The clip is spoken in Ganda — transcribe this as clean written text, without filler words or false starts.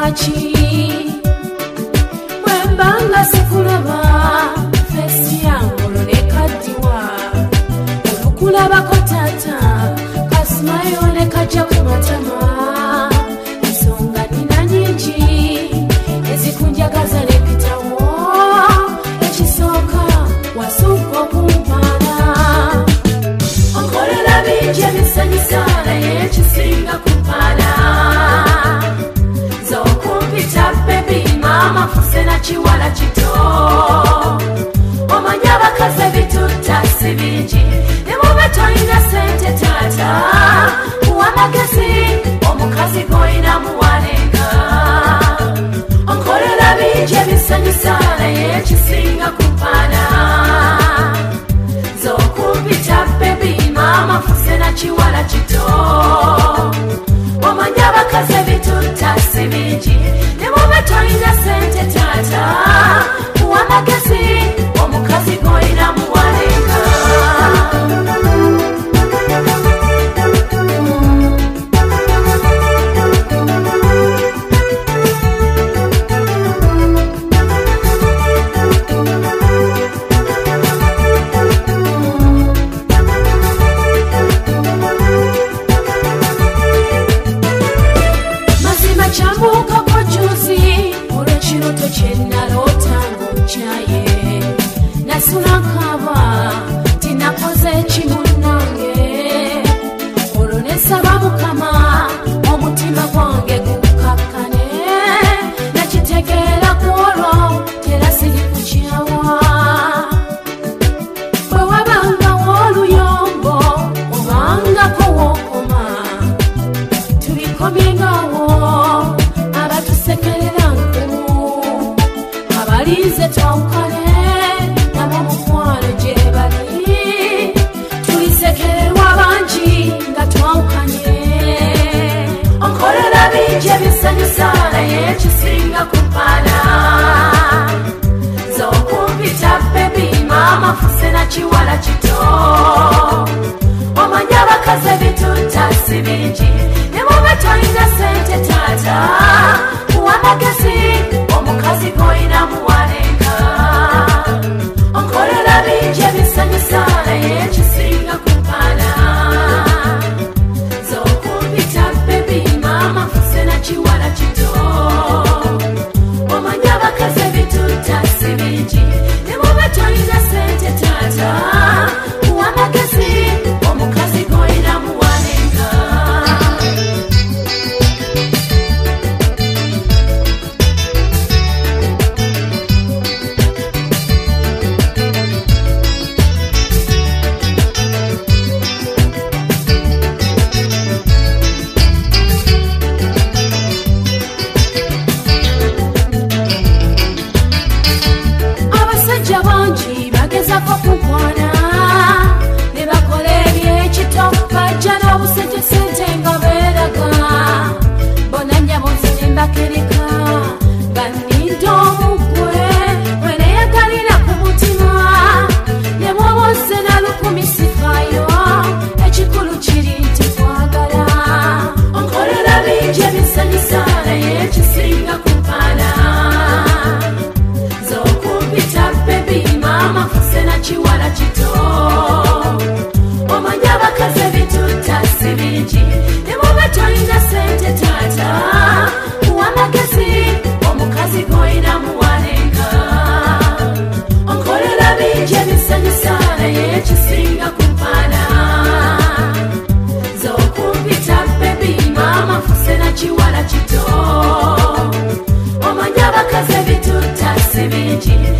lwaki wembanga sikulaba fesi yangolo nekaddiwa olukulabako tata kasimayo nekajja ku matama ensonga nina nyingi ezikunjagaza nepitawo ekisooka wasooka okumpaana onkolera bingi ebisanyusa naye ekisinga kumpaana zokumpita bebi mama fuse na kiwala kito omanya abakazi ebitutta si bingi ne bwoba tolina sente taata kuwa magezi omukazi goyina muwalenga onkolera bingi ebisanyusa naye ekisinga kumpaana zokumpita bebi mama fuse na kiwala kito omanya abakazi ebitutta si bingi ne bwoba tolina sente taata kuwa magezi omukazi goyina muwalenga kiwala kito omanya abakazi ebitutta si bingi ne bwoba tolina sente taata kuwa magezi omukazi goyina muwalenga onkolera bingi ebisanyusa naye ekisinga kumpaana zokumpita bebi mama fuse na kiwala kito omanya abakazi ebitutta si bingi ne bwoba tolina sente taata kuwa magezi omukazi goyina muwalenga abasajja bangi bagezako kunkwana ne bakola ebyekito bajja n'obusente sente nga beeraga bona nnyabo nze mbakereka nga nninda omugwe we neyagalira ku mutima ne bwoba ozze na lukumi sifaayo ekikulu kiri nti kwagala onkolera bingi ebisanyusa naye ekisinga kumpaana zokumpita bebi mama fuse na kiwala kito omanya abakazi ebitutta si bingi ne bwoba tolina sente taata kuwa magezi omukazi goyina muwalenga onkolera bingi ebisanyusa naye ekisinga kumpaana zokumpita bebi mama fuse na kiwala kito omanya abakazi ebitutta si bingi